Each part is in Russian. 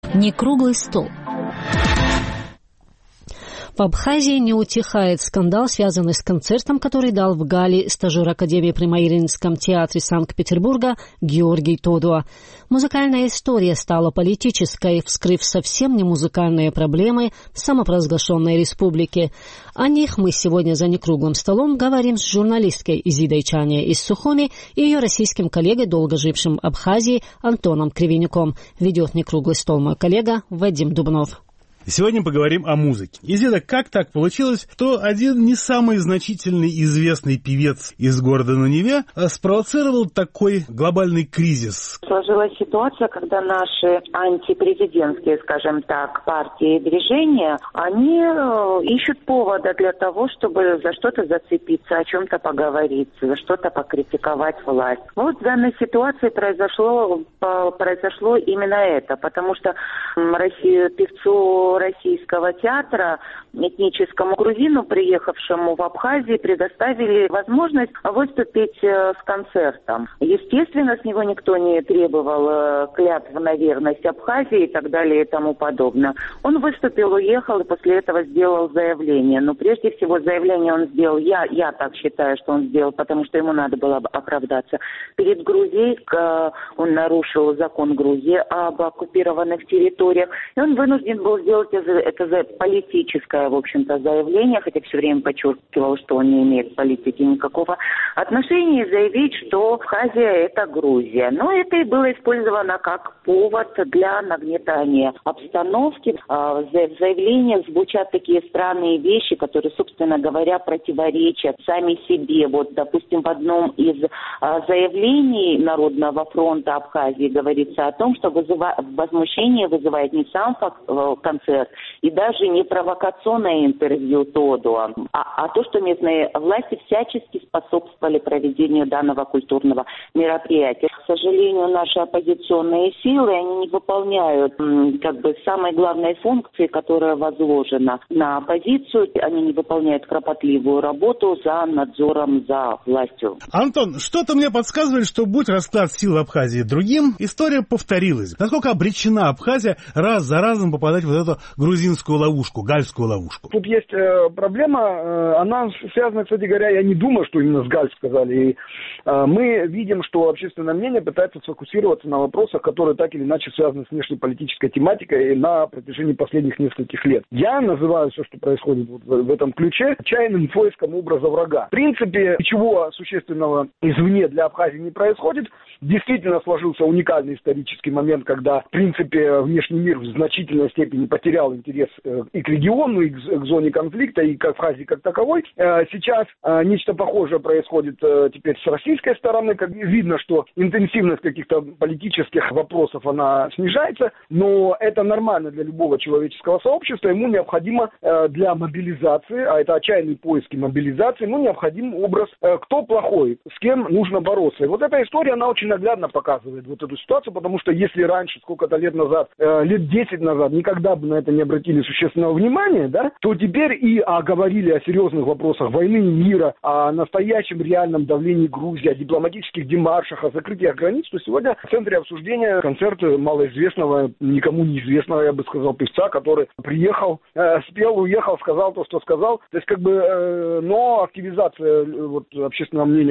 Не круглый стол. В Абхазии не утихает скандал, связанный с концертом, который дал в Галле стажер Академии при Мариинском театре Санкт-Петербурга Георгий Тодуа. Музыкальная история стала политической, вскрыв совсем не музыкальные проблемы самопровозглашенной республики. О них мы сегодня за некруглым столом говорим с журналисткой Изидой Чане из Сухуми и ее российским коллегой, долго жившим в Абхазии, Антоном Кривенюком. Ведет некруглый стол мой коллега Вадим Дубнов. Сегодня поговорим о музыке. Изида, как так получилось, что один не самый значительный известный певец из города на Неве спровоцировал такой глобальный кризис? Сложилась ситуация, когда наши антипрезидентские, скажем так, партии и движения, они ищут повода для того, чтобы за что-то зацепиться, о чем-то поговорить, за что-то покритиковать власть. Вот в данной ситуации произошло именно это, потому что певцу российского театра, этническому грузину, приехавшему в Абхазию, предоставили возможность выступить с концертом. Естественно, с него никто не требовал клятв на верность Абхазии и так далее и тому подобное. Он выступил, уехал и после этого сделал заявление. Но прежде всего заявление он сделал, я так считаю, что он сделал, потому что ему надо было оправдаться перед Грузией. Он нарушил закон Грузии об оккупированных территориях. И он вынужден был сделать это политическое, в общем-то, заявление, хотя все время подчеркивал, что он не имеет к политике никакого отношения, и заявить, что Абхазия – это Грузия. Но это и было использовано как повод для нагнетания обстановки. В заявлениях звучат такие странные вещи, которые, собственно говоря, противоречат сами себе. Вот, допустим, в одном из заявлений Народного фронта Абхазии говорится о том, что возмущение вызывает не сам концерт и даже не провокационное интервью Тодуа, а то, что местные власти всячески способствовали проведению данного культурного мероприятия. К сожалению, наши оппозиционные силы, они не выполняют самой главной функции, которая возложена на оппозицию. Они не выполняют кропотливую работу за надзором за властью. Антон, что-то мне подсказывает, что будь расклад сил в Абхазии другим, история повторилась. Насколько обречена Абхазия раз за разом попадать в эту грузинскую ловушку, гальскую ловушку? Тут есть проблема, она связана, кстати говоря, я не думаю, что именно с Галь сказали. И мы видим, что общественное мнение пытается сфокусироваться на вопросах, которые так или иначе связаны с внешнеполитической тематикой на протяжении последних нескольких лет. Я называю все, что происходит в этом ключе, отчаянным поиском образа врага. В принципе, ничего существенного извне для Абхазии не происходит. Действительно сложился уникальный исторический момент, когда, в принципе, внешний мир в значительной степени потерял интерес и к региону, и к зоне конфликта, и к Абхазии как таковой. Сейчас нечто похожее происходит теперь с российской стороны. Как видно, что интенсивность каких-то политических вопросов, она снижается, но это нормально для любого человеческого сообщества. Ему необходимо для мобилизации, а это отчаянные поиски мобилизации, ему необходим образ, кто плохой, с кем нужно бороться. И вот эта история, она очень наглядно показывает вот эту ситуацию, потому что если раньше, сколько-то лет назад, лет 10 назад, никогда бы на это не обратили существенного внимания, да, то теперь и говорили о серьезных вопросах войны и мира, о настоящем реальном давлении Грузии, о дипломатических демаршах, о закрытии границ, то сегодня в центре обсуждения концерт малоизвестного, никому неизвестного, я бы сказал, певца, который приехал, спел, уехал, сказал то, что сказал. То есть но активизация общественного мнения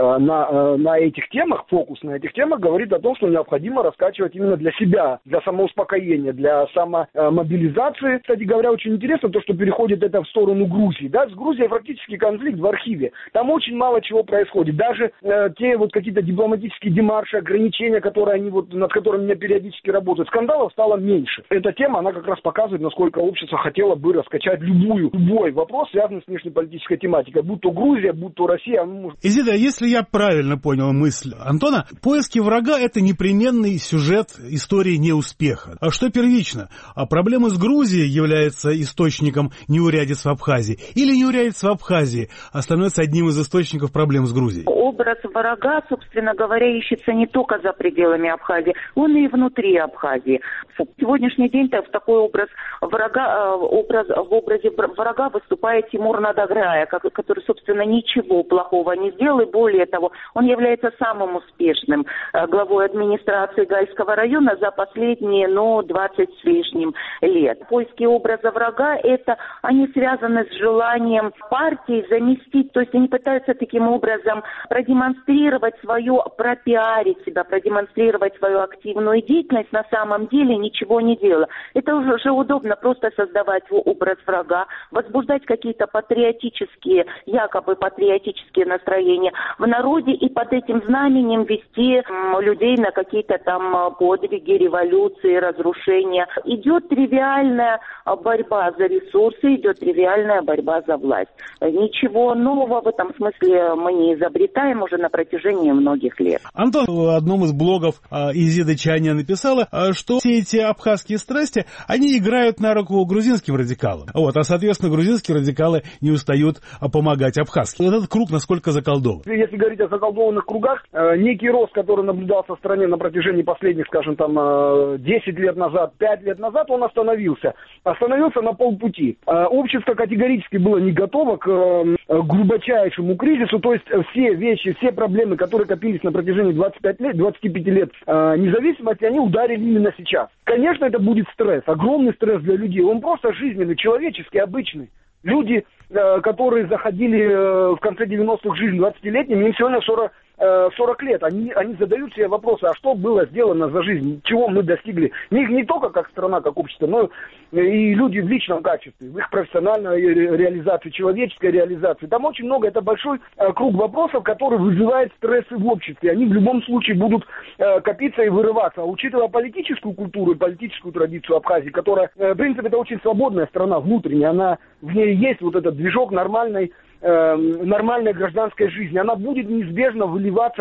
на этих темах, фокус на этих темах говорит о том, что необходимо раскачивать именно для себя, для самоуспокоения, для самомобилизации. Кстати говоря, очень интересно то, что переходит это в сторону Грузии. Да? С Грузией практически конфликт в архиве. Там очень мало чего происходит. Даже те какие-то дипломатические демарши, ограничения, над которыми меня периодически работают, скандалов стало меньше. Эта тема, она как раз показывает, насколько общество хотело бы раскачать любой вопрос, связанный с внешнеполитической тематикой. Будь то Грузия, будь то Россия. Изида, если я правильно понял мысль Антона, поиски врага — это непременный сюжет истории неуспеха. А что первично? А проблема проблемы с Грузией являются источником неурядиц в Абхазии, или неурядиц в Абхазии становится одним из источников проблем с Грузией? Образ врага, собственно говоря, ищется не только за пределами Абхазии, он и внутри Абхазии. В сегодняшний день в такой образе врага выступает Тимур Надаграя, который, собственно, ничего плохого не сделал, и более того, он является самым успешным главой администрации Гальского района за последние, 20 с лишним лет. Поиски образа врага, они связаны с желанием партии заместить, то есть они пытаются таким образом продемонстрировать пропиарить себя, продемонстрировать свою активную деятельность, на самом деле ничего не делая. Это уже удобно просто создавать образ врага, возбуждать какие-то якобы патриотические настроения в народе и под этим знаменем вести людей на какие-то там подвиги, революции, разрушения. Идет тривиальная борьба за ресурсы, идет тривиальная борьба за власть. Ничего нового в этом смысле мы не изобретаем уже на протяжении многих лет. Антон в одном из блогов Изида Чаня написала, что все эти абхазские страсти, они играют на руку грузинским радикалам. А соответственно, грузинские радикалы не устают помогать абхазским. Этот круг насколько заколдован? Если говорить о заколдованных кругах, некий рост, который наблюдался в стране на протяжении последних, 10 лет назад, 5 лет назад, он остановился. Остановился на полпути. Общество категорически было не готово к глубочайшему кризису, то есть все вещи, все проблемы, которые копились на протяжении 25 лет независимости, они ударили именно сейчас. Конечно, это будет стресс, огромный стресс для людей. Он просто жизненный, человеческий, обычный. Люди, которые заходили в конце 90-х в жизнь 20-летними, им сегодня 40 лет. Они задают себе вопросы, а что было сделано за жизнь, чего мы достигли. Не только как страна, как общество, но и люди в личном качестве, в их профессиональной реализации, человеческой реализации. Там очень много, это большой круг вопросов, который вызывает стрессы в обществе. Они в любом случае будут копиться и вырываться. А учитывая политическую культуру и политическую традицию Абхазии, которая, в принципе, это очень свободная страна внутренняя, в ней есть вот этот движок нормальной гражданской жизни. Она будет неизбежно выливаться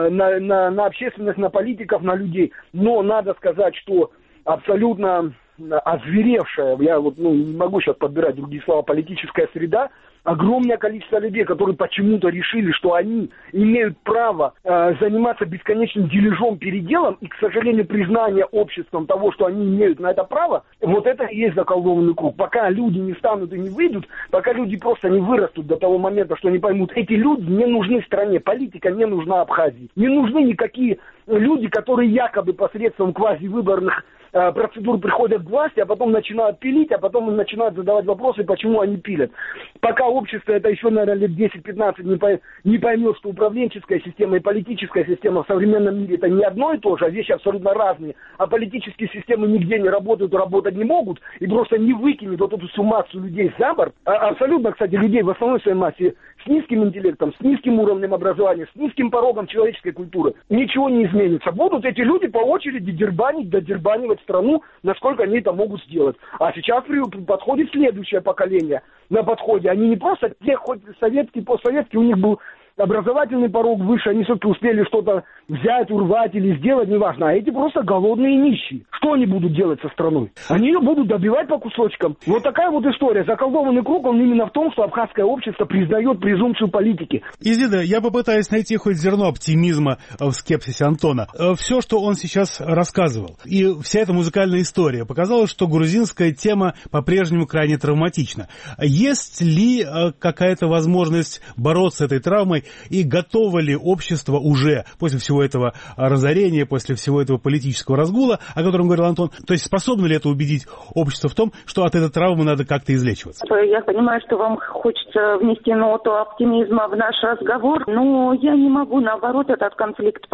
на общественность, на политиков, на людей. Но надо сказать, что абсолютно озверевшая, я не могу сейчас подбирать другие слова, политическая среда, огромное количество людей, которые почему-то решили, что они имеют право заниматься бесконечным дележом, переделом, и, к сожалению, признание обществом того, что они имеют на это право, вот это и есть заколдованный круг. Пока люди не станут и не выйдут, пока люди просто не вырастут до того момента, что они поймут, эти люди не нужны стране, политика не нужна Абхазии. Не нужны никакие люди, которые якобы посредством квазивыборных процедур приходят к власти, а потом начинают пилить, а потом начинают задавать вопросы, почему они пилят. Пока общество это еще, наверное, лет 10-15 не поймет, что управленческая система и политическая система в современном мире это не одно и то же, а вещи абсолютно разные, а политические системы нигде не работают, работать не могут, и просто не выкинет вот эту всю массу людей за борт, абсолютно, кстати, людей в основной своей массе с низким интеллектом, с низким уровнем образования, с низким порогом человеческой культуры, ничего не изменится. Будут эти люди по очереди додербанивать страну, насколько они это могут сделать. А сейчас подходит следующее поколение на подходе. Они не просто те, хоть советские, постсоветские, у них был образовательный порог выше, они все-таки успели что-то взять, урвать или сделать, неважно. А эти просто голодные нищие. Что они будут делать со страной? Они ее будут добивать по кусочкам. Вот такая вот история. Заколдованный круг, он именно в том, что абхазское общество признает презумпцию политики. Изида, я попытаюсь найти хоть зерно оптимизма в скепсисе Антона. Все, что он сейчас рассказывал, и вся эта музыкальная история показала, что грузинская тема по-прежнему крайне травматична. Есть ли какая-то возможность бороться с этой травмой, и готово ли общество уже после всего этого разорения, после всего этого политического разгула, о котором говорил Антон, то есть способно ли это убедить общество в том, что от этой травмы надо как-то излечиваться? Я понимаю, что вам хочется внести ноту оптимизма в наш разговор, но я не могу. Наоборот, этот конфликт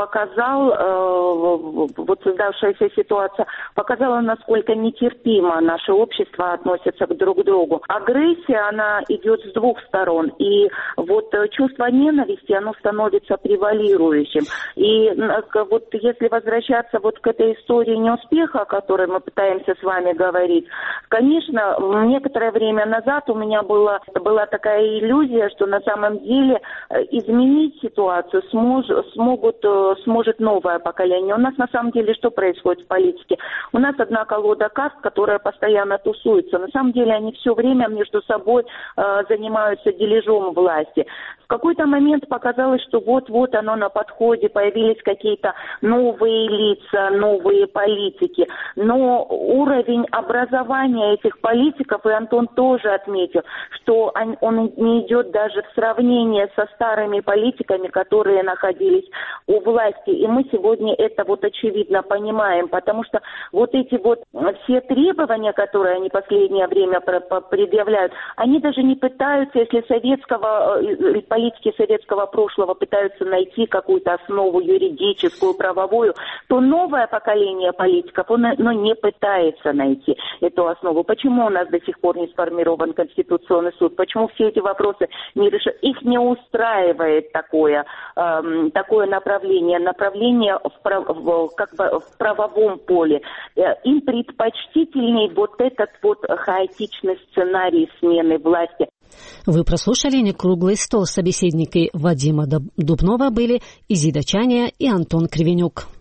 показал, вот создавшаяся ситуация показала, насколько нетерпимо наше общество относится друг к другу. Агрессия, она идет с двух сторон, и вот чувство ненависти, оно становится превалирующим. И И вот если возвращаться вот к этой истории неуспеха, о которой мы пытаемся с вами говорить, конечно, некоторое время назад у меня была такая иллюзия, что на самом деле изменить ситуацию сможет новое поколение. У нас на самом деле что происходит в политике? У нас одна колода карт, которая постоянно тусуется. На самом деле они все время между собой занимаются дележом власти. В какой-то момент показалось, что вот-вот оно на подходе, появились какие-то новые лица, новые политики. Но уровень образования этих политиков, и Антон тоже отметил, что он не идет даже в сравнение со старыми политиками, которые находились у власти. И мы сегодня это вот очевидно понимаем, потому что вот эти вот все требования, которые они последнее время предъявляют, они даже не пытаются, если политики советского прошлого пытаются найти какую-то основу юридическую, правовую, то новое поколение политиков, оно не пытается найти эту основу. Почему у нас до сих пор не сформирован Конституционный суд? Почему все эти вопросы не решают? Их не устраивает такое направление в правовом поле. Им предпочтительней вот этот вот хаотичный сценарий смены власти. Вы прослушали «Некруглый стол». Собеседники Вадима Дубнова были Изида Чаня и Антон Кривенюк.